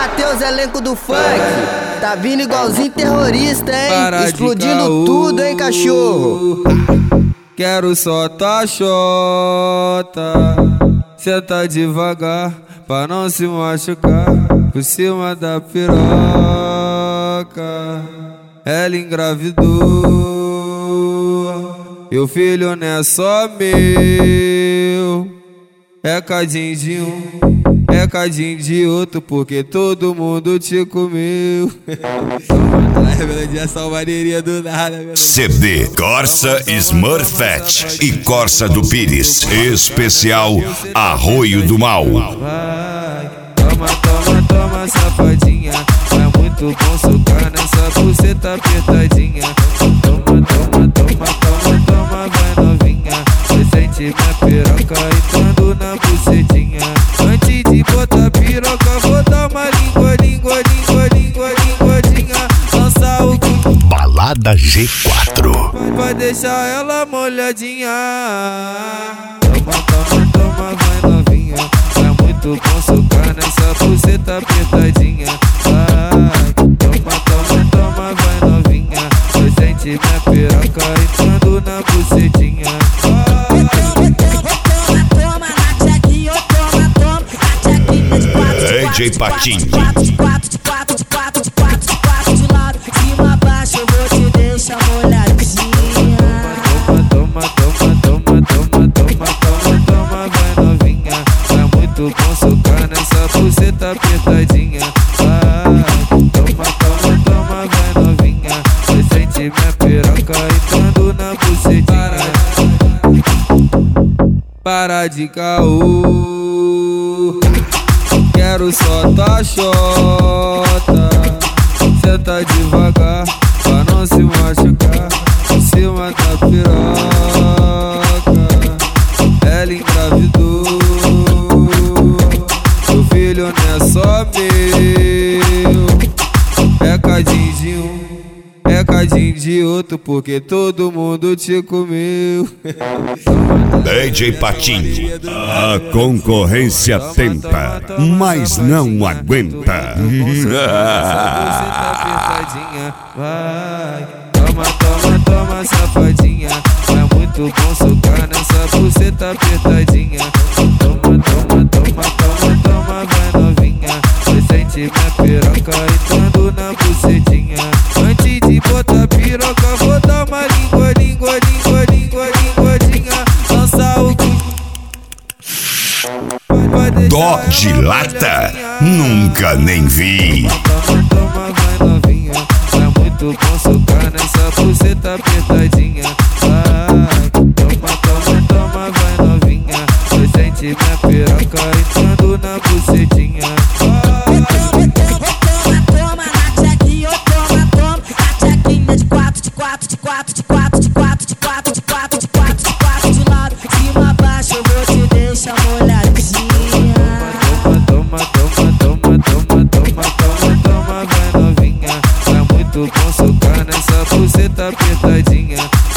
Matheus, elenco do funk. Tá vindo igualzinho terrorista, hein? Para explodindo tudo, hein, cachorro? Quero só tá xota. Senta devagar pra não se machucar. Por cima da piroca ela engravidou. E o filho não é só meu, é cadinho de um, é cadinho de outro, porque todo mundo te comeu. Essa maneirinha do nada. CD Corsa Smurfette e Corsa do Pires. Especial Arroio do Mal. Vai, toma, toma, toma, safadinha. É muito bom socar nessa buceta apertadinha. Toma, toma, toma, toma, toma, vai novinha. Você sente minha piroca entrando na bucetinha. Antes de botar piroca, vou dar uma linguadinha. Lança o cu. Balada G4. Vai deixar ela molhadinha. Toma, toma, toma, vai novinha. É muito bom socar nessa buceta apertadinha. Vai, toma, toma, toma, vai novinha. Você sente minha piroca entrando na bucetinha. Toma, na tchequinha, toma, na tchequinha de quatro. DJ Patinho. De quatro de lado, cima, baixo, eu vou te deixar molhadinha. Toma, toma, toma, toma, toma, toma, toma, vai novinha. É muito bom socar nessa buceta apertadinha. Vai, toma, toma, toma, vai novinha. Você sente minha piroca entrando na bucetinha. Para de caô, quero só tá xota. Senta devagar pra não se machucar. Em cima da piroca ela engravidou. O filho não é só meu, é cadinho de um, é cadinho de outro, porque todo mundo te comeu. DJ Patinho. A concorrência tenta, mas não aguenta. Vai, toma, toma, toma, safadinha. É muito bom socar nessa buceta apertadinha. Toma, toma, toma, toma, toma, vai novinha. Você sente minha piroca entrando na bucetinha. Antes de botar piroca, vou dar uma linguadinha. Lança o cu. Dó de lata? Nunca nem vi. Toma, toma, vai novinha. É muito bom socar nessa buceta apertadinha. Vai, toma, toma, toma, vai novinha. Você sente minha piroca entrando na bucetinha. Toma, na tchequinha, toma, na tchequinha de quatro de lado, cima, baixo, eu vou te deixar molhadinha. Toma, toma, toma, toma, toma, toma, toma, vai novinha. É muito bom socar nessa buceta apertadinha.